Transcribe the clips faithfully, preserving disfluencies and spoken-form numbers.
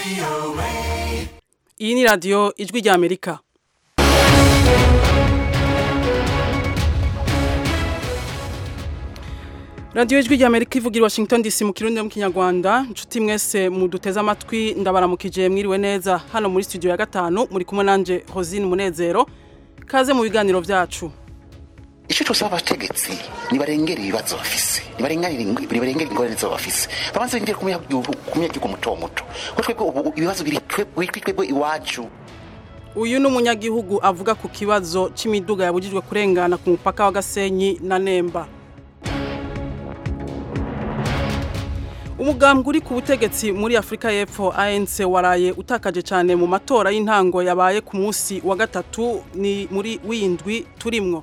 Iyi ni radio ijwi rya Amerika. Radio ijwi rya Amerika ivugira Washington D C mu Kirundi no mu Kinyarwanda. Nshuti mwese muduteza amatwi ndabaramukije mwiriwe neza hano muri studio ya gatanu muri kumwe nanje Rosine Munezero. Kaze mu biganiro vyacu. Ico tusaba abategetsi nibarengera ibibazo bafise. Nibarengera nibarengera ingorane zo bafise. Babanze ngire kumya kumya giko muto muto. Ko twebwe ibibazo biri twebwe iwacu. Uyu ni umunyagihugu avuga ku kibazo c'imiduga yabujijwe kurengana ku mupaka wa Gasenyi na Nemba. Umugambwe uri ku butegetsi muri Afrika y'Epfo A N C waraye utakaje cyane mu matora y'intango yabaye ku munsi wa gatatu ni muri windwi turimwo.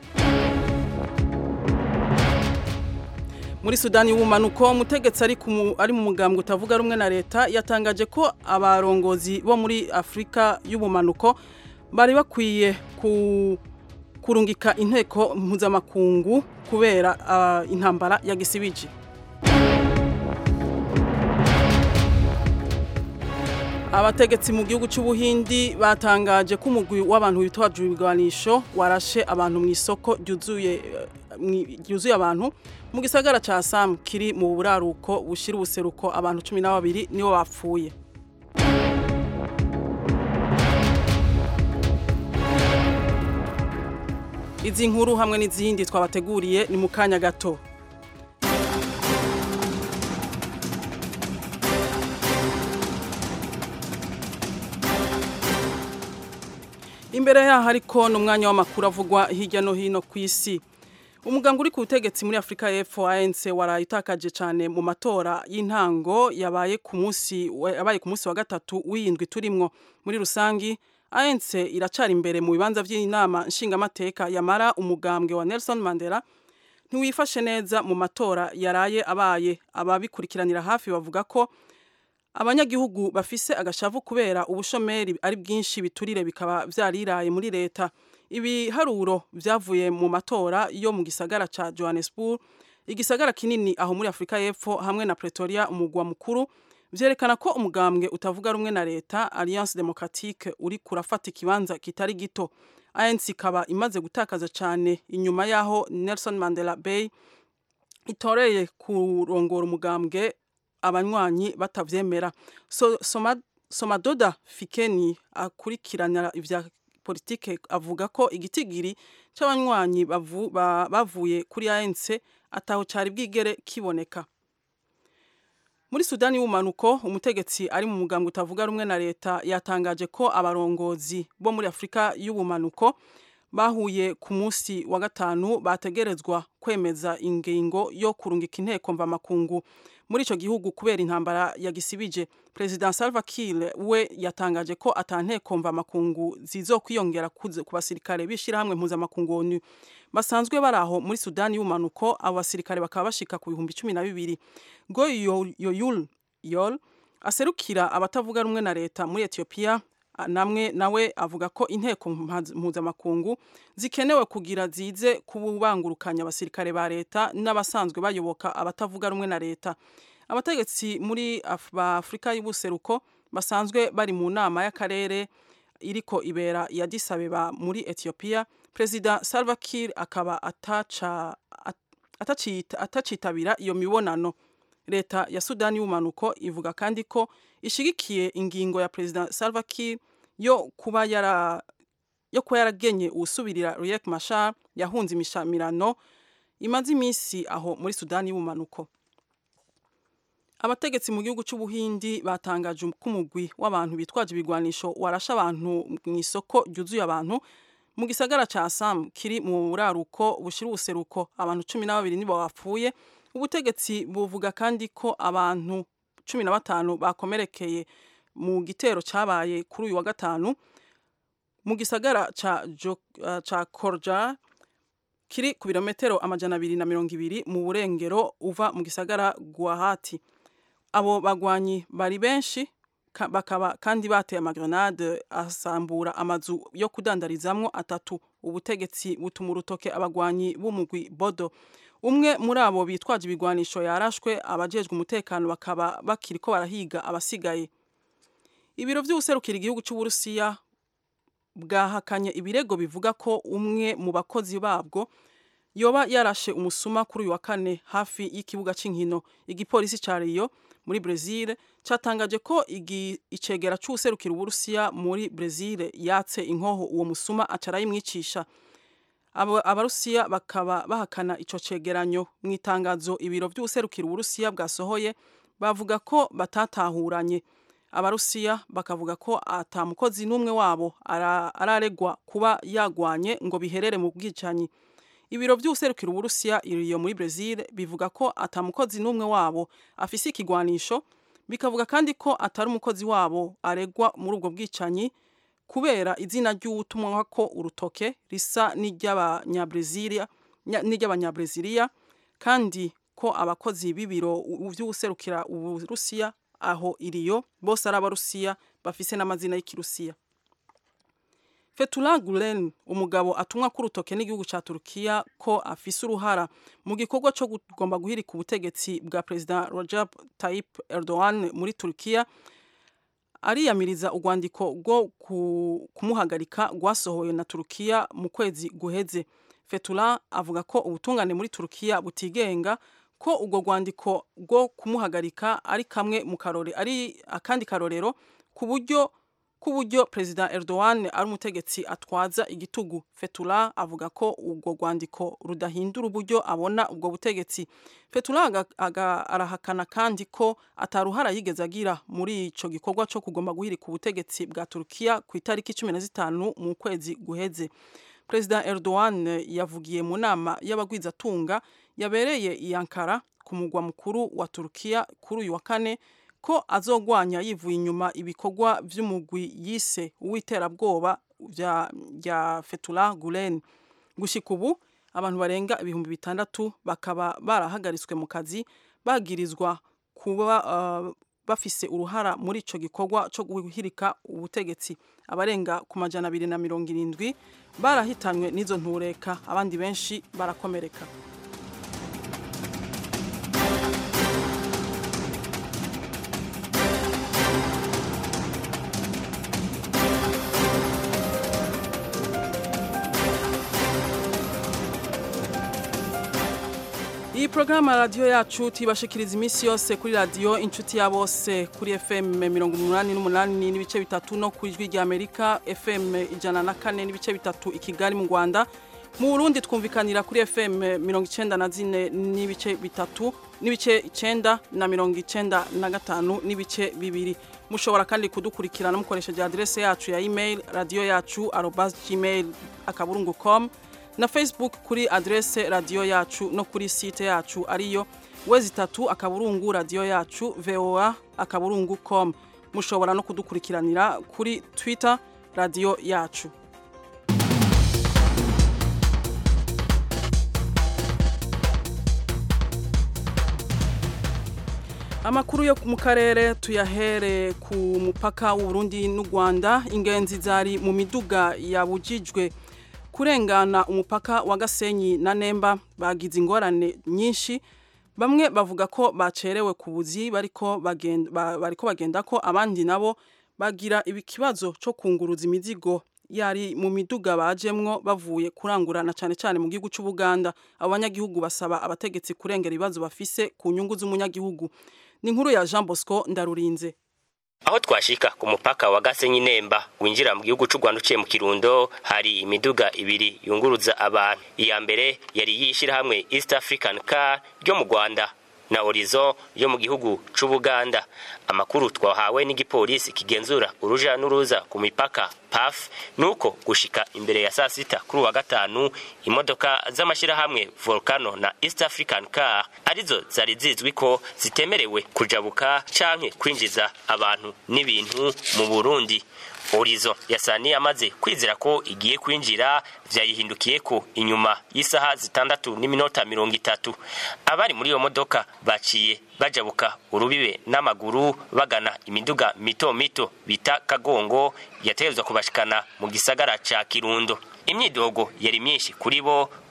Muri Sudani y'ubumanuko umutegetsi ari ari mu mugambwe utavuga rumwe na leta yatangaje ko abarongozi bo muri Afrika y'ubumanuko bari bakwiye ku kurungika inteko mpuzamakungu kubera uh, intambara ya gisibiji. Abategetsi mu gihugu cy'Ubuhindi batangaje ko umugwi w'abantu bitwaje ibigwanisho warashe abantu mu isoko ryuzuye ryuzuye abantu mu gisagara ca Assam kiri mu buraruko bushira ubuseruko abantu cumi na babiri nibo bapfuye. Izi nkuru hamwe n'izindi twabateguriye ni mu kanya gato. Imbere yaho ariko n'umwanya w'amakuru avugwa hirya no hino ku isi. Umugambwe uri ku butegetsi muri Afrika y'Epfo A N C waraye utakaje cyane mu matora y'intango yabaye ku munsi yabaye ku munsi wa gatatu w'indwi turimwo. Muri rusangi A N C iracari imbere mu bibanza by'inama nshingamateka yamara umugambwe wa Nelson Mandela ntiwifashe neza mu matora yaraye abaye. Ababikurikiranira hafi bavuga ko abanyagihugu bafise agashavu kubera ubushomeri ari bwinshi biturire bikaba vyariraye muri leta. Ibi haruro vyavuye mu matora yo mu gisagara ca Johannesburg, igisagara kinini aho muri Afrika y'Epfo hamwe na Pretoria umugwa mukuru, vyerekana ko umugambwe utavuga rumwe na leta Alliance Democratique uri kurafata ikibanza kitari gito. A N C kaba imaze gutakaza cane inyuma yaho Nelson Mandela Bay itoreye kurongora umugambwe abanywanyi batavyemera. So, soma, Somadoda Fikeni akurikirana ivya politike avuga ko igitigiri c'abanywanyi bavu, ba, bavuye kuri A N C ataho cari bwigere kiboneka. Muri Sudani y'ubumanuko umutegetsi ari mu mugambwe utavuga rumwe na leta yatangaje ko abarongozi bo muri Afrika y'ubumanuko bahuye ku munsi wa gatanu bategerezwa kwemeza ingingo yo kurungika inteko mva makungu muri ico gihugu kubera intambara ya gisibije. President Salva Kiir we yatangaje ko atanteko mva makungu zizokwiyongera ku basirikare bishira hamwe mpuza makungu ONU basanzwe baraho muri Sudani y'ubumanuko. Abo basirikare bakaba bashika ku bihumbi cumi na bibiri. Go Yoyul Yol aserukira abatavuga rumwe na leta muri Ethiopia namwe nawe avuga ko inteko mpuza makungu zikenewe kugira zize kubangurukanya abasirikare ba leta n'abasanzwe bayoboka abatavuga rumwe na leta. Abategetsi muri Af Afrika y'ubuseruko basanzwe bari mu nama y'akarere iriko ibera ya Addis Abeba muri Ethiopia. President Salva Kiir akaba ataca atacita atacitabira iyo mibonano. Leta ya Sudani y'ubumanuko ivuga kandi ko ishigikiye ingingo ya President Salva Kiir yo kuba yara yo kuba yaragenye usubirira Riek Machar yahunze imishamirano imaze imisi aho muri Sudani y'ubumanuko. Abategetsi mu gihugu c'Ubuhindi batangaje ko umugwi w'abantu bitwaje ibigwanisho warasha abantu mu isoko ryuzuye abantu mu gisagara ca Assam kiri mu buraruko bushira ubuseruko abantu cumi na babiri nibo bapfuye. Ubutegetsi buvuga kandi ko abantu cumi na batanu bakomerekeye mu gitero cabaye kuri uyu wa gatanu mu gisagara ca uh, ca Korja kiri ku birometero amajana abiri na mirongo ibiri mu burengero uva mu gisagara Guwahati. Abo bagwanyi bari benshi ka, bakaba kandi bateye amagrenade asambura amazu yo kudandarizamwo atatu. Ubutegetsi butuma urutoke abagwanyi b'umugwi Bodo. Umwe muri abo bitwaje ibigwanisho yarashwe, abajejwe umutekano bakaba bakiriko barahiga abasigaye. ibiro vy'userukira igihugu cy'u Burusiya bwahakanye ibirego bivuga ko umwe mu bakozi babwo yoba yarashe umusuma kuri uyu wa kane hafi y'ikibuga c'inkino. Igipolisi ca Rio muri Brazil catangaje ko igi icegera c'userukira Uburusiya muri Brazil yatse inkoho uwo musuma acarayimwicisha. Abarusiya bakaba bahakana ico cegeranyo. Mu itangazo ibiro vy'userukira Uburusiya bwasohoye bavuga ko batatahuranye. Abarusiya bakavuga ko ata mukozi n'umwe wabo araregwa kuba yagwanye ngo biherere mu bwicanyi. Ibiro vy'userukira Uburusiya iriyo muri Brazil bivuga ko ata mukozi n'umwe wabo afise ikigwanisho, bikavuga kandi ko atari umukozi wabo aregwa muri ubwo bwicanyi kubera izina ry'ubutumwa ko urutoke risa n'iry'abanyabreziliya n'iry'abanyabreziliya, kandi ko abakozi b'ibiro vy'userukira Uburusiya aho iriyo bose ari abarusiya bafise n'amazina y'ikirusiya. Fethullah Gulen, umugabo atumwa ku rutoke n'igihugu ca Turkiya ko afise uruhara mu gikorwa cyo kugomba guhirika ubutegetsi bwa President Recep Tayyip Erdogan muri Turkiya, ariyamiriza urwandiko rwo kumuhagarika rwasohoye na Turkiya mu kwezi guheze. Fethullah avuga ko ubutungane muri Turkiya butigenga, ko ubwo rwandiko rwo kumuhagarika ari kamwe mu karore ari akandi karorero ku buryo kuburyo President Erdogan ari umutegetsi atwaza igitugu. Fethullah avuga ko ubwo rwandiko rudahindura uburyo abona ubwo butegetsi. Fethullah arahakana kandi ko ataruhara yigeze agira muri ico gikorwa cyo kugomba guhirika ubutegetsi bwa Turkiya ku itariki cumi na zitanu mu kwezi guheze. President Erdogan yavugiye mu nama y'abagwizatunga yabereye i Ankara ku mugwa mukuru wa Turkiya kuri uyu wa kane ko azogwanya yivuye inyuma ibikorwa vy'umugwi yise uwiterabwoba vya ya Fethullah Gulen. Gushika ubu abantu barenga ibihumbi bitandatu bakaba barahagaritswe mu kazi bagirizwa kuba uh, bafise uruhara muri ico gikorwa cyo guhirika ubutegetsi. Abarenga ku majana abiri na mirongo irindwi barahitanywe n'izo ntureka, abandi benshi barakomereka. Iyi programa radio yacu tibashikiriza imisi yose kuri radio inshuti ya bose kuri F M mirongo umunani n'umunani n'ibice bitatu no ku ijwi rya Amerika F M ijana na kane n'ibice bitatu i Kigali mu Rwanda. Mu Burundi twumvikanira kuri F M mirongo icenda na zine n'ibice bitatu n'ibice icenda na mirongo icenda na gatanu n'ibice bibiri. Mushobora kandi kudukurikirana mukoresheje adresse yacu ya email radio yacu arobase gmail akaburungu com, na Facebook kuri adresse radio yacu no kuri site yacu ariyo wezi tatu akaburungu radio yacu voa akaburungu com. Mushobora no kudukurikiranira kuri Twitter radio yacu. Amakuru yo mu karere tuyahere ku mupaka w'u Burundi n'u Rwanda. Ingenzi zari mu miduga yabujijwe kurengana umupaka wa Gasenyi na Nemba bagize ingorane nyinshi. Bamwe bavuga ko bacerewe ku buzi bariko bagenda bariko bagenda ko, abandi nabo bagira ibikibazo cyo kunguruza imizigo yari mu miduga bajemwo bavuye kurangurana cyane cyane mu gihugu cy'u Buganda. Abanyagihugu basaba abategetsi kurengera ibibazo bafise ku nyungu z'umunyagihugu. Ni inkuru ya Jean Bosco Ndarurinze. Aho twashika ku mupaka wa Gasenyi Nemba winjira mu gihugu cy'u Rwanda uciye mu Kirundo, hari imiduga ibiri yunguruza abantu. Iya mbere yari yishira hamwe East African Car ryo mu Rwanda na Horizon yo mu gihugu cy'u Buganda. Amakuru twahawe n'igipolisi kigenzura uruja n'uruza ku mipaka P A F nuko gushika imbere ya saa sita kuri wa gatanu imodoka z'amashira hamwe Volcano na East African Car arizo zari zizwi ko zitemerewe kujabuka canke kwinjiza abantu n'ibintu mu Burundi. Horizon yasani amaze kwizera ko igiye kwinjira, vyayihindukiye ko inyuma y'isaha zitandatu n'iminota mirongo itatu. Abari muri iyo modoka baciye bajabuka urubibe n'amaguru bagana imiduga mito mito bita Kagongo yategezwa kubashikana mu gisagara ca Kirundo. Imyidogo yari myinshi kuri bo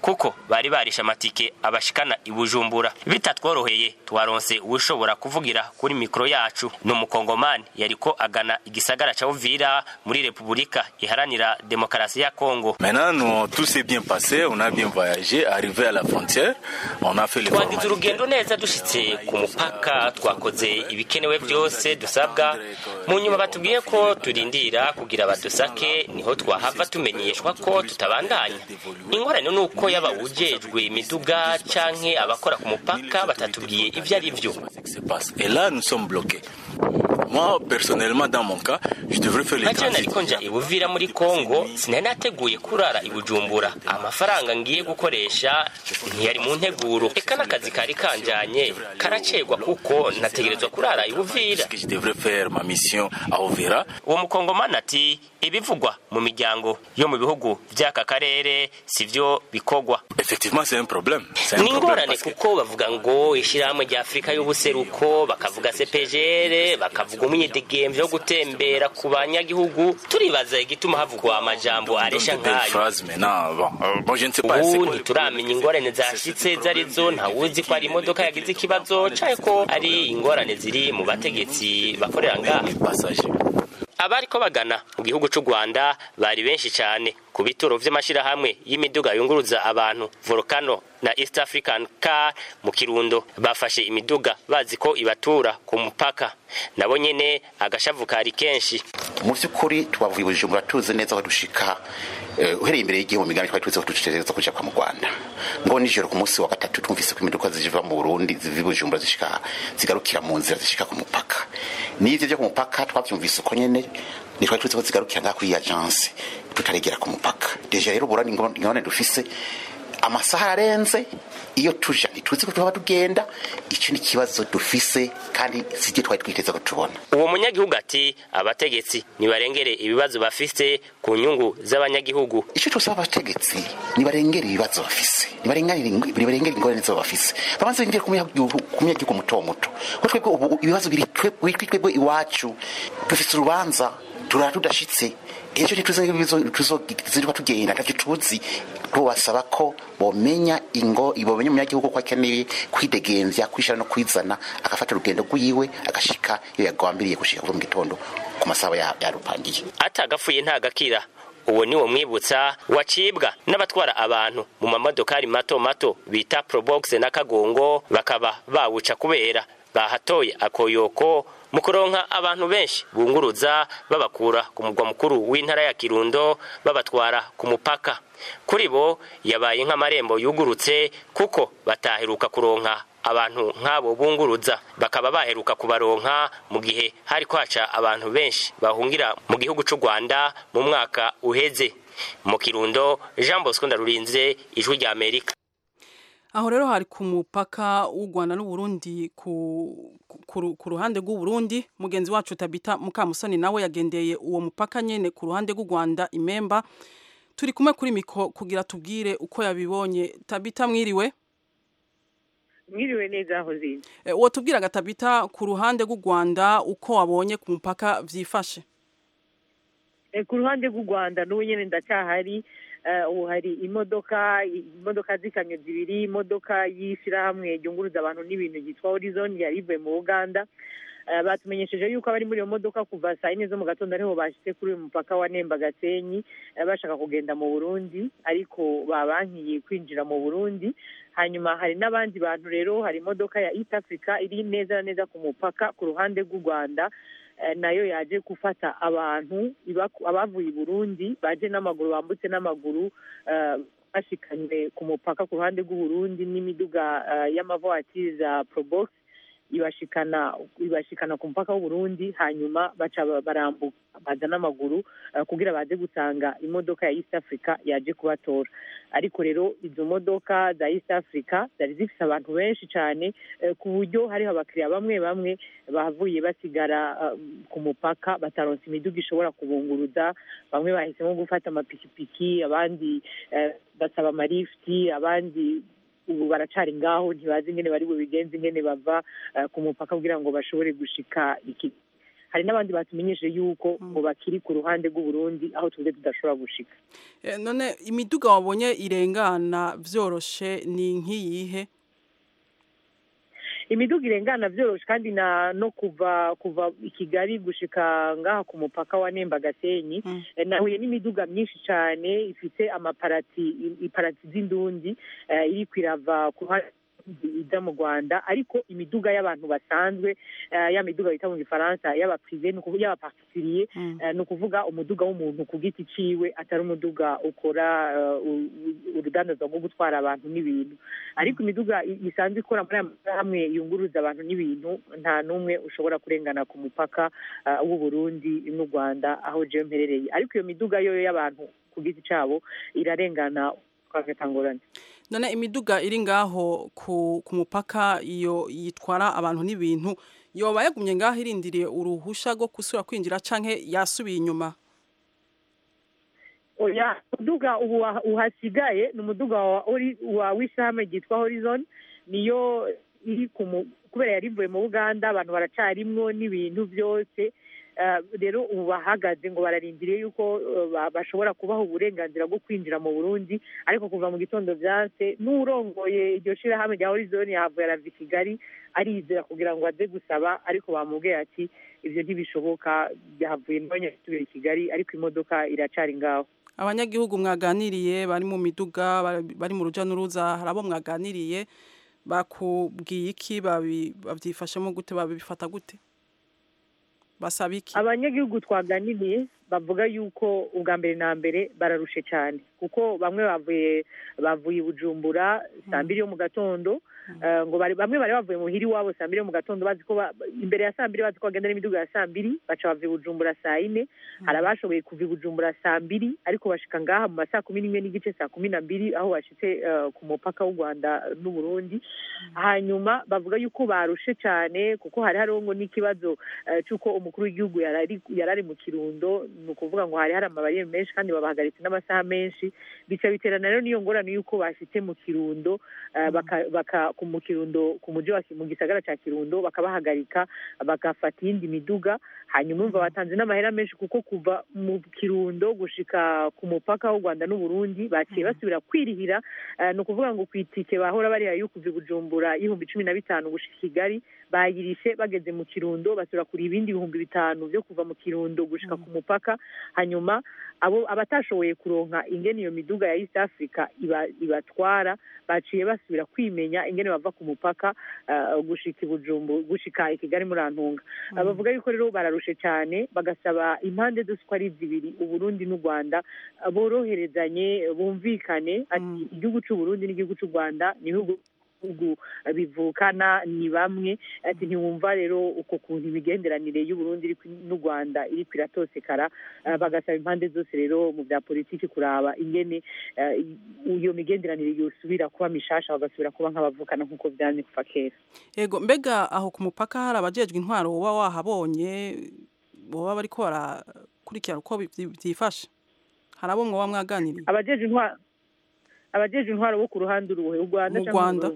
kuko bari barisha amatike abashikana ibujumbura bitatworoheye twaronse ushobora kuvugira kuri mikro yacu no mukongomani yariko agana igisagara ca Uvira muri Republika iharanira Demokarasi ya Kongo. Maintenant nous, tout s'est bien passé, on a bien voyagé, arrivé à la frontière, on a fait les formalités. Twagize urugendo neza dushitse ku mupaka, twakoze ibikenewe byose dusabwa. Mu nyuma batubwiye ko turindira kugira badusake, niho twahava tumenyeshwa ko tutabandanya. Ingorane nuko yaba ujejwe imiduga canke abakora ku mupaka batatubwiye ivyo ari byo. Et là nous sommes bloqués. Moi personnellement dans mon cas, je devrais faire les transit. Nari konja ibuvira muri Kongo, sinari nateguye kurara ibujumbura. Amafaranga ngiye gukoresha ntiyari mu nteguro. Eka nakazi kari kanjanye karacegwa kuko nategerezwa kurara ibuvira. Je devrais faire ma mission à Uvira. Uwo mukongomani ati ibivugwa mu miryango yo mu bihugu by'aka karere sivyo bikogwa. Effectivement c'est un problème. Ningorane kuko bavuga ngo ishiramwe rya Afrika y'ubuseruko bakavuga C P G R bakavuga umwidegemvyo yo gutembera ku banyagihugu turibaza igituma havugwa amajambo aresha nkayo. Ubu ntituramenya ingorane zashitse zarizo ntawuzi ko ari imodoka yagize ikibazo canke ko ari ingorane ziri mu bategetsi bakorera ngaha. Abariko bagana mu gihugu c'u Rwanda bari benshi cyane ku bituro vy'amashirahamwe y'imiduga yunguruza abantu Volcano na East African Car mu Kirundo bafashe imiduga bazi ko ibatura ku mupaka nabo nyene agashavu kari kenshi. Mu byukuri twavuye Bujumbura tuze neza ko dushika uhereye imbere y'igihe mu migambi twari tuze ko dutegereza kuja kwa mu Rwanda ngo nijoro ku munsi wa gatatu twumvise ko imiduga ziva mu Burundi zivi Bujumbura zishika zigarukira mu nzira zishika ku mupaka. Nivyo byo ku mupaka twavyumvise uko nyene ni twari tuze ko zigarukira ngaho kuri agence tutaregera ku mupaka. Deja rero burani ngone dufise amasaha arenze iyo tuja ntituzi ko tuba tugenda ico ni kibazo dufise kandi sije twari twiteze ko tubona. Uwo munyagihugu ati abategetsi nibarengere ibibazo bafise ku nyungu z'abanyagihugu. Ico twosaba abategetsi nibarengere ibibazo bafise nibarengere nibarengere ingorane zo bafise babanze ngire kumyagihugu muto muto ko twebwe ubu ibibazo biri twebwe iwacu dufise urubanza turara tudashitse ejo ntituze tuzoziruka tugenda ntacyo tuzi ko basaba ko bomenya ingo ibomenya umunyagihugu ko akeneye kwidegemvya kwishara no kwizana agafata urugendo rwiwe agashika iyo yagwambiriye gushika mu gitondo ku masaba ya, ya rupangiye atagafuye ntagakira. Uwo niwo mwibutsa wacibwa n'abatwara abantu mu mamodokari mato mato bita Probox na Kagongo bakaba bawuca kubera bahatoye akoyoko mu kuronka abantu benshi bunguruza babakura ku mugwa mukuru w'intara ya Kirundo babatwara ku mupaka. Kuri bo yabaye nk'amarembo yugurutse kuko bataheruka kuronka abantu nk'abo bunguruza bakaba baheruka kubaronka mu gihe hari kwaca abantu benshi bahungira mu gihugu c'u Rwanda mu mwaka uheze. Mu Kirundo, Jean Bosco Ndarurinze, Ijwi rya Amerika. Aho rero hari ku mupaka w'u Rwanda n'u Burundi ku ku ruhande rw'u Burundi mugenzi wacu Tabita Mukamusoni nawe yagendeye uwo mupaka nyene ku ruhande rw'u Rwanda Imemba. Turi kumwe kuri miko kugira tubwire uko yabibonye. Tabita mwiriwe? Mwiriwe neza aho zindi. E, uwo tubwira Tabita ku ruhande rw'u Rwanda uko wabonye ku mupaka vyifashe? E, ku ruhande rw'u Rwanda n'ubu nyene ndacyahari. Uh, hari imodoka imodoka zikamyo zibiri imodoka y'ishirahamwe ryunguruza abantu n'ibintu yitwa Horizon yarivuye mu Uganda. Uh, batumenyesheje yuko abari muri iyo modoka kuva saa yine zo mu gatondo ariho bashitse kuri uyu mupaka wa Nemba Gasenyi uh, bashaka kugenda mu Burundi ariko babankiye kwinjira mu Burundi. Hanyuma hari n'abandi bantu rero hari imodoka ya East Africa iri neza neza ku mupaka ku ruhande rw'u Rwanda nayo yaje gufata abantu abavuye i Burundi baje n'amaguru bambutse n'amaguru bashikanye ku mupaka ku ruhande rw'u Burundi n'imiduga y'amavoatire za Probox ibashikana ibashikana ku mupaka w'u Burundi hanyuma baca barambuka baza n'amaguru uh, kugira baze gutanga imodoka ya East Africa yaje kubatora. Ariko rero izo modoka za East Africa zari zifise abantu benshi cyane uh, ku buryo hari abakiriya bamwe bamwe bavuye basigara uh, ku mupaka bataronse imiduga ishobora kubunguruza. Bamwe bahisemo gufata amapikipiki, abandi uh, basaba amarifti, abandi ubu baracari ngaho ntibazi ingene bari bubigenze ingene bava uh, ku mupaka kugira ngo bashobore gushika iki. hari n'abandi batumenyesheje yuko ngo bakiri ku ruhande rw'uburundi aho tuvuze tudashobora gushika. None imiduga wabonye irengana vyoroshe ni nk'iyihe? Imiduga irengana vyoroshe kandi na no kuva kuva i Kigali gushika ngaha ku mupaka wa Nemba Gasenyi mm. nahuye n'imiduga myinshi cyane ifite amaparati iparati z'indundi uh, iri kwirava ku ida mu Rwanda ariko imiduga y'abantu basanzwe uh, ya miduga bita mu Gifaransa y'aba privé no kuvuga y'aba particulier mm. uh, no kuvuga umuduga w'umuntu ku giti ciwe atari umuduga ukora uh, urudandazo rwo gutwara abantu n'ibintu ariko imiduga isanzwe ikora muri hamwe yunguruza abantu n'ibintu nta numwe ushobora kurengana ku mupaka uh, w'u Burundi n'u Rwanda aho je mperereye ariko iyo miduga yo y'abantu ku giti cabo irarengana kwagatangorana. None imiduga iri ngaho ku ku mupaka iyo yitwara abantu n'ibintu yoba yagumye ngaho irindiriye uruhusha rwo kusura kwinjira canke yasubiye inyuma? Oya, umuduga ubu uhasigaye ni umuduga wa wa w'ishame ryitwa Horizon niyo iri kubera yarivuye mu Uganda abantu baracarimwo n'ibintu byose rero ubu bahagaze ngo bararindiriye yuko bashobora kubaho uburenganzira bwo kwinjira mu Burundi ariko kuva mu gitondo byanse n'urongoye iryo shirahamwe rya Horizon yavuye arava i Kigali arizera kugira ngo aze gusaba ariko bamubwiye ati ivyo ntibishoboka byavuye mbonye tubiri i Kigali ariko imodoka iracari ngaho. Abanyagihugu mwaganiriye bari mu miduga bari mu ruja n'uruza harabo mwaganiriye bakubwiye iki babyifashemo gute babifata gute? Basaba iki? Abanyagihugu twaganiriye bavuga yuko ubwa mbere na mbere bararushe cyane kuko bamwe bavuye bavuye Bujumbura saa mbiri yo mu gatondo uh, ngo bari bamwe bari bavuye mu hiri wabo saa mbiri yo mu gatondo bazi ko imbere ya saa mbiri bazi ko bagendera imiduga ya saa mbiri baca bavuye Bujumbura saa ine mm. hari abashoboye kuva Bujumbura saa mbiri ariko bashika ngaha mu masaa kumi n'imwe n'igice saa kumi na mbiri aho bashitse uh, ku mupaka w'u Rwanda n'u Burundi mm. hanyuma bavuga yuko barushe cyane kuko hari hariho ngo n'ikibazo uh, cyuko umukuru w'igihugu yarari yarari mu Kirundo nukuvuga ngo hari hari amabariyeri menshi kandi babahagaritse n'amasaha menshi bica biterana rero niyo ngorane yuko bashitse mu Kirundo uh, baka, baka ku mu Kirundo ku muji wa mu gisagara ca Kirundo bakabahagarika bagafata indi miduga hanyuma umva batanze n'amahera menshi kuko kuva mu Kirundo gushika ku mupaka w'u Rwanda n'u Burundi baciye basubira kwirihira uh, nukuvuga ngo kwitike bahora bari yuko Bujumbura ibihumbi cumi na bitanu gushika Kigali bayirishe bageze mu Kirundo basura kuri ibindi ibihumbi bitanu byo kuva mu Kirundo gushika ku mupaka hanyuma abo abatashoboye kuronka ingene iyo miduga ya East Africa iba ibatwara baciye basubira kwimenya ingene bava ku mupaka uh, gushika Bujumbu gushika Kigali muri Antunga mm. abavuga yuko rero bararushe cyane bagasaba impande zose ko ari zibiri u Burundi n'u Rwanda boroherezanye bumvikane ati mm. igihugu cy'u Burundi n'igihugu cy'u Rwanda ni bihugu ugu bivukana ni bamwe ati ntiwumva rero uko kuntu imigenderanire y'u Burundi n'u Rwanda iri kwiratosekara uh, bagasaba impande zose rero mu bya politiki kuraba ingene iyo uh, migenderanire yosubira kuba mishasha bagasubira kuba nk'abavukana nkuko byanye kuva kera. Yego mbega aho ku mupaka hari abajejwe intwaro woba wahabonye boba bariko barakurikira uko byifashe hari abo mwoba mwaganiriye? Abajejwe intwaro abajeje intwaro bo ku ruhande uruhe u Rwanda cyangwa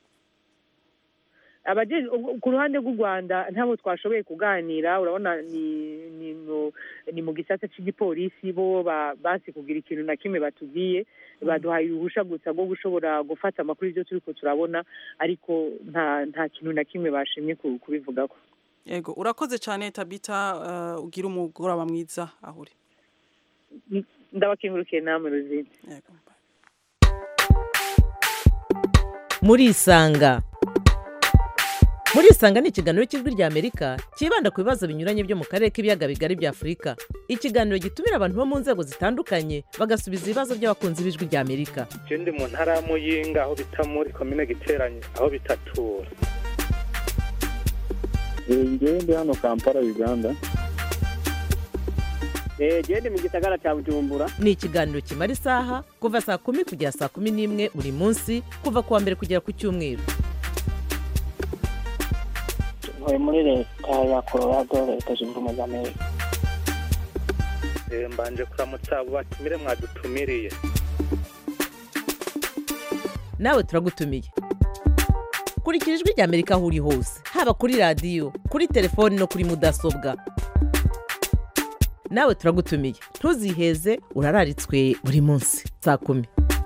abajeje ku ruhande rw'u Rwanda ntabo twashoboye kuganira urabona ni ni mu ni mu gisata cy'igipolisi bo basi kugira ikintu na kimwe batugiye baduhaye uruhusha gusa rwo gushobora gufata amakuru y'ibyo turiko turabona ariko nta nta kintu na kimwe bashimye kubivugako. Yego urakoze cyane Tabita uh, ugira umugoroba mwiza ahuri. Ndabakengurukiye namwe Ruzine. Yego. Murisanga Murisanga ni ikiganiro cy'ijwi rya Amerika kibanda ku bibazo binyuranye byo mu karere k'ibiyaga bigari bya Afurika. Ikiganiro gitumira abantu bo mu nzego zitandukanye bagasubiza ibibazo by'abakunzi b'ijwi rya Amerika. Je ndi mu ntara ya Muyinga aho bita muri commune Giteranye aho bitatura. Ngiye ndi hano Kampala Uganda. Eh je ndi mu gisagara cya Bujumbura. Ni ikiganiro kimara isaha kuva saa kumi kugera saa kumi n'imwe buri munsi kuva kuwa mbere kugera ku cyumweru. Ntuye muri leta ya Colorado leta zunze ubumwe za Amerika. Eh mbanje kuramutsa abo batumire mwadutumiriye. Nawe turagutumiye. kurikira ijwi rya Amerika aho uri hose, haba kuri radiyo, kuri telefoni no kuri mudasobwa. Nawe turagutumiye, ntuziheze, urararitswe buri munsi saa kumi.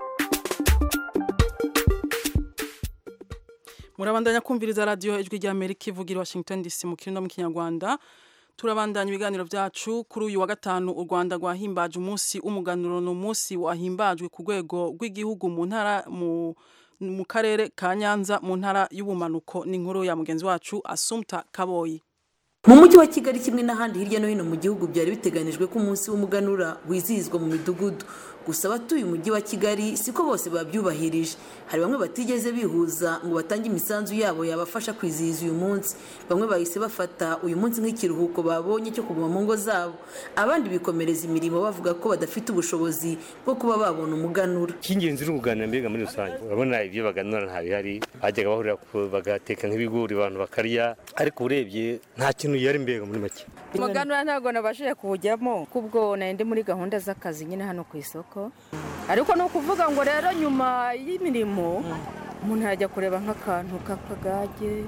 Murabandanya kumviriza radio ijwi rya Amerika ivugira Washington D C mu kirundo mu Kinyarwanda. Turabandanya ibiganiro vyacu kuri uyu wa gatanu u Rwanda rwahimbaje umunsi umuganuro no munsi wahimbajwe ku rwego rw'igihugu mu ntara mu mu karere ka Nyanza mu ntara y'ubumanuko. N'inkuru ya mugenzi wacu Assumpta Kaboyi. Mu mujyi wa Kigali kimwe n'ahandi hirya no hino mu gihugu byari biteganijwe ko umunsi w'umuganura wizihizwa mu midugudu. Gusa abatuye umujyi wa Kigali siko bose babyubahirije. Hari bamwe batigeze bihuza ngo batange imisanzu yabo yabafasha kwizihiza uyu munsi. Bamwe bahise bafata uyu munsi nk'ikiruhuko babonye cyo kuguma mu ngo zabo. Abandi bikomereza imirimo bavuga ko badafite ubushobozi bwo kuba babona umuganura. Kingenzi ruganira mbega muri rusange. Urabona ibyo baganura nta bihari. Hajyaga bahurira bagateka nk'ibigori abantu bakarya, ariko urebye nta kintu yari mbega muri make. Umuganura ntago nabashije kuwujyamo kubwo nende muri gahunda z'akazi nyine hano ku isoko. Ariko no kuvuga ngo rero nyuma y'imirimo umuntu yajya kureba nk'akantu kakagage.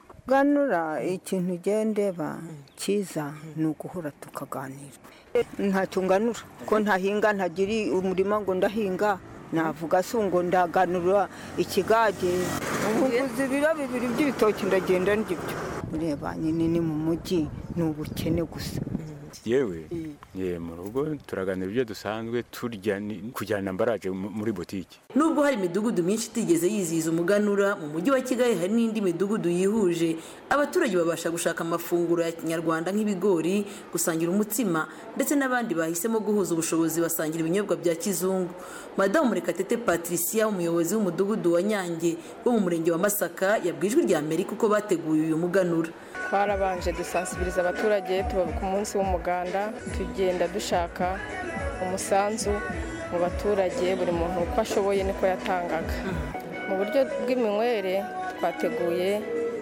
Ganura ikintu gendeba kiza ni uguhura tukaganira. Nta tunganura ko ntahinga ntagiri umurima ngo ndahinga, navuga sungo ndaganura ikigage. Ubuguzi bira bibiri by'ibitoki ndagenda ndibyo. Ureba nyine ni mu mujyi ni ubukene gusa. Yewe ye mu rugo turaganira ibyo dusanzwe turya kujyana mbaraje muri botiki. Nubwo hari imidugudu myinshi itigeze yizihiza umuganura, mu mujyi wa Kigali hari n'indi midugudu yihuje. Abaturage babasha gushaka amafunguro ya Kinyarwanda nk'ibigori, gusangira umutsima, ndetse n'abandi bahisemo guhuza ubushobozi basangira ibinyobwa bya kizungu. Madame Murekatete Patricia, umuyobozi w'umudugudu wa Nyange wo mu murenge wa Masaka, yabwijwe rya Amerika uko bateguye uyu muganura. Twarabanje dusansibiriza abaturage tubabuka umunsi w'umuganda, tugenda dushaka umusanzu mu baturage, buri muntu uko ashoboye niko yatangaga. Mu buryo bw'iminywere twateguye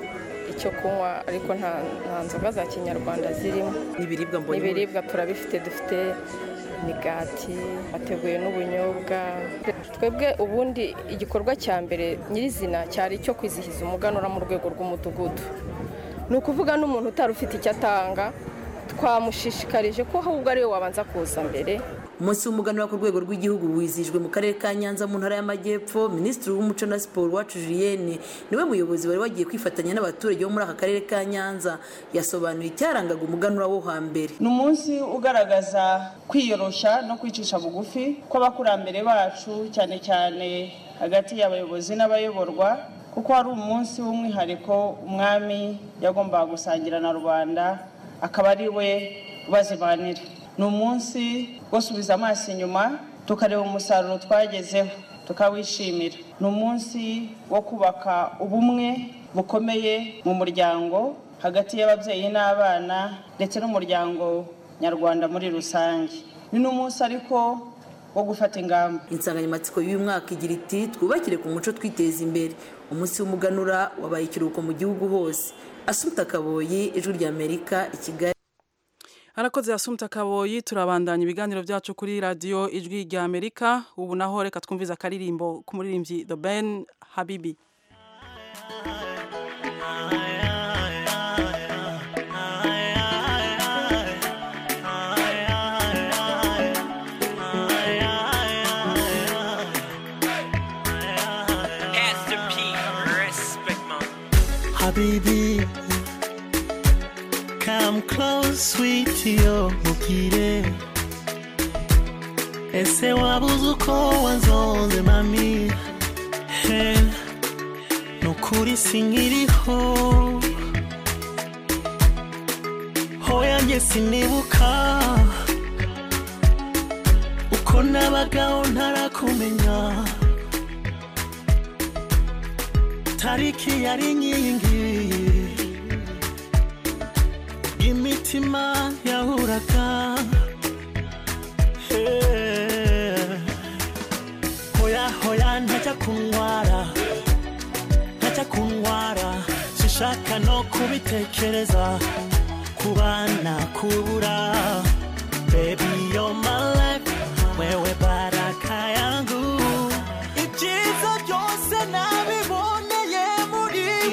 icyo kunywa, ariko nta nzoga za Kinyarwanda zirimo. N'ibiribwa mbonye n'ibiribwa turabifite, dufite imigati, bateguye n'ubunyobwa. Twebwe ubundi igikorwa cya mbere nyirizina cyari cyo kwizihiza umuganura mu rwego rw'umudugudu. Ni ukuvuga n'umuntu utari ufite icyo atanga twamushishikarije ko ahubwo ariwe wabanza kuza mbere. Umunsi w'umuganura ku rwego rw'igihugu wizihijwe mu karere ka Nyanza mu ntara y'Amajyepfo. Minisitiri w'umuco na siporo Uwacu Julienne niwe muyobozi wari wagiye kwifatanya n'abaturage bo muri aka karere ka Nyanza. Yasobanuye icyarangaga umuganura wo hambere. Ni umunsi ugaragaza kwiyoroshya no kwicisha bugufi kw'abakurambere bacu, cyane cyane hagati y'abayobozi n'abayoborwa, kuko hari umunsi w'umwihariko umwami yagombaga gusangira na rubanda, akaba ari we ubazibanira. Ni umunsi wo subiza amaso inyuma tukareba umusaruro twagezeho tukawishimira. Ni umunsi wo kubaka ubumwe bukomeye mu muryango hagati y'ababyeyi n'abana ndetse n'umuryango nyarwanda muri rusange. Ni n'umunsi ariko wo gufata ingamba. Insanganyamatsiko y'uyu mwaka igira iti twubakire ku muco twiteza imbere. Umunsi w'umuganura wabaye ikiruhuko mu gihugu hose. Assumpta Kaboyi, Ijwi rya Amerika, i Kigali. Arakoze Assumpta Kaboyi. Turabandanya ibiganiro byacu kuri radio Ijwi rya Amerika. Ubu naho reka twumviza akaririmbo ku muririmbyi The Ben Habibi. Habibi, come close, sweetie, oh mukire. Ese wabuze uko wanzonze mami. He, nukuri sinkiriho. Hoya nge sinibuka uko nabagaho ntarakumenya. Tariki yari nyingi imitima yahuraga. Hoya hoya ntajya kunwara, ntajya kunwara, sishaka no kubitekereza kubana kubura. Baby you're my life, wewe baraka yangu. Ibyiza byose nabiboneye muri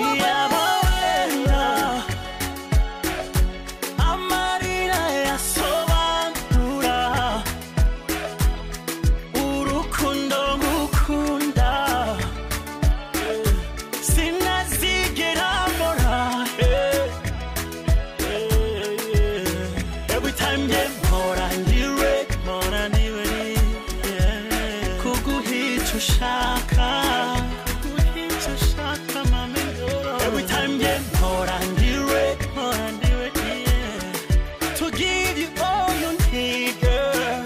time njye mpora ndiwe mpora ndiwe yeah. Kuguhica ushaka kuguhica ushaka mami every time njye mpora ndiwe mpora ndiwe yeah. To give you all you need girl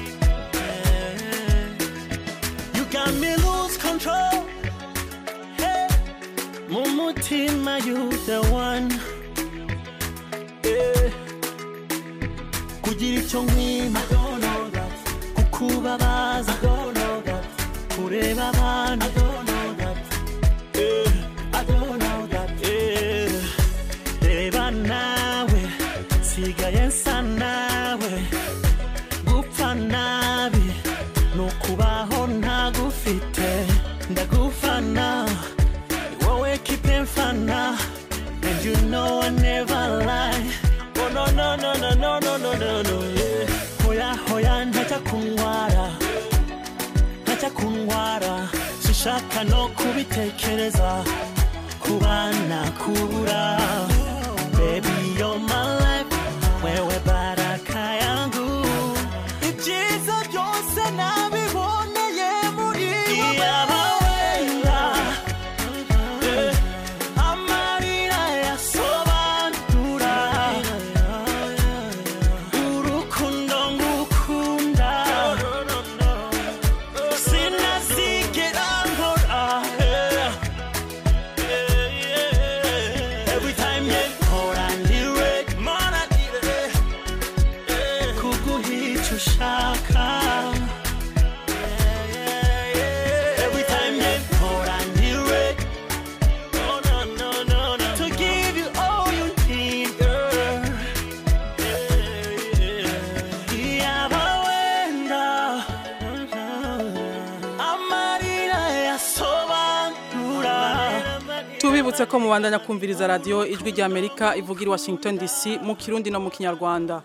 yeah. You got me lose control hey. Mumutima you the one yeah. Kugira icyo nkwima kukubabaza kureba abantu yeah. I don't know that yeah. Reba nawe sigaye nsa nawe gupfa nabi nukubaho ntagufite ndagufana wowe kipe mfana and you know I never lie. Oh no no no no no no no no no yeah. Hoya hoya ntacha kunwara ntacha kunwara sishaka no kubitekereza kubana kubura baby you're my life wewe baraka yangu ibyiza byose nabiboneye muri wowe Tubibutse ko mubandanya kumviriza radio ijwi rya Amerika ivugira i Washington D C mu Kirundi no mu Kinyarwanda.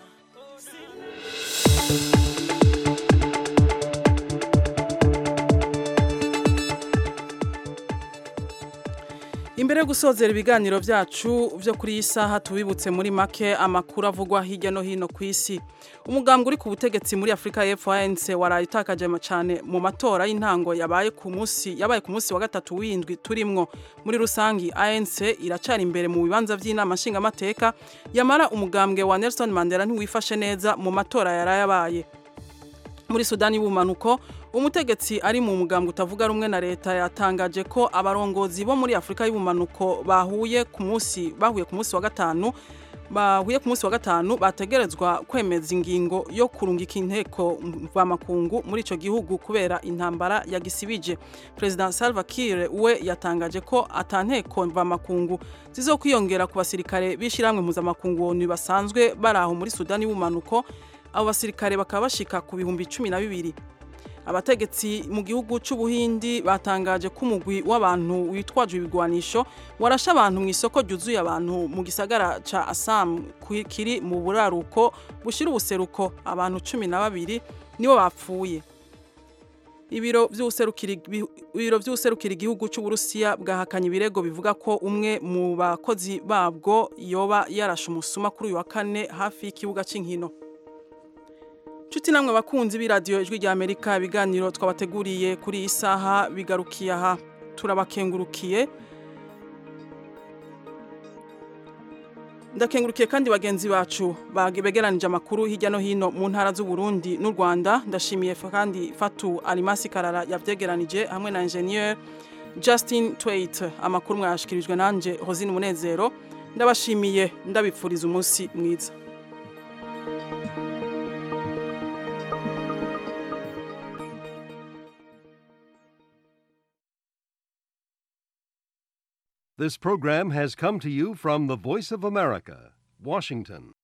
Imbere gusozera ibiganiro byacu byo kuri iyi saha tubibutse muri make amakuru avugwa hirya no hino ku isi. Umugambwe uri ku butegetsi muri Afrika y'Epfo A N C warayitakaje cyane mu matora y'intango yabaye ku munsi yabaye ku munsi wa gatatu w'indwi turimwo. Muri rusangi A N C iracari imbere mu bibanza by'inama nshinga mateka yamara umugambwe wa Nelson Mandela ntiwifashe neza mu matora yarayabaye. Muri Sudani y'ubumanuko umutegetsi ari mu mugambwe utavuga rumwe na leta yatangaje ko abarongozi bo muri Afrika y'ubumanuko bahuye ku munsi bahuye ku munsi wa gatanu bahuye ku munsi wa gatanu bategerezwa kwemeza ingingo yo kurungika inteko mvamakungu muri ico gihugu kubera intambara ya gisibije. President Salva Kiir we yatangaje ko atanteko mvamakungu zizokwiyongera ku basirikare bishiramwe mpuzamakungu ONU basanzwe baraho muri Sudani y'ubumanuko. Abo basirikare bakaba bashika ku bihumbi cumi na bibiri. Abategetsi mu gihugu c'Ubuhindi batangaje ko umugwi w'abantu witwaje ibigwanisho warasha abantu mu isoko ryuzuye abantu mu gisagara ca Assam kiri mu buraruko bushira ubuseruko abantu cumi na babiri nibo bapfuye. Ibiro vy'userukira ibiro vy'userukira igihugu c'Uburusiya bwahakanye ibirego bivuga ko umwe mu bakozi babwo yoba yarashe umusuma kuri uyu wa kane hafi y'ikibuga c'inkino. Chuti namwe bakunzi bi radio ijwi rya Amerika ibiganiro twabateguriye kuri isaha bigarukiye aha turabakengurukiye ndakengurukiye kandi bagenzi bacu bagebegeranije amakuru hirya no hino mu ntara z'u Burundi n'u Rwanda ndashimiye kandi Fatu Alimasi Karara yavyegeranije hamwe na engineer Justin Twait amakuru mwashikirijwe nanje Rosine Munezero ndabashimiye ndabipfuriza umunsi mwiza. This program has come to you from the Voice of America, Washington.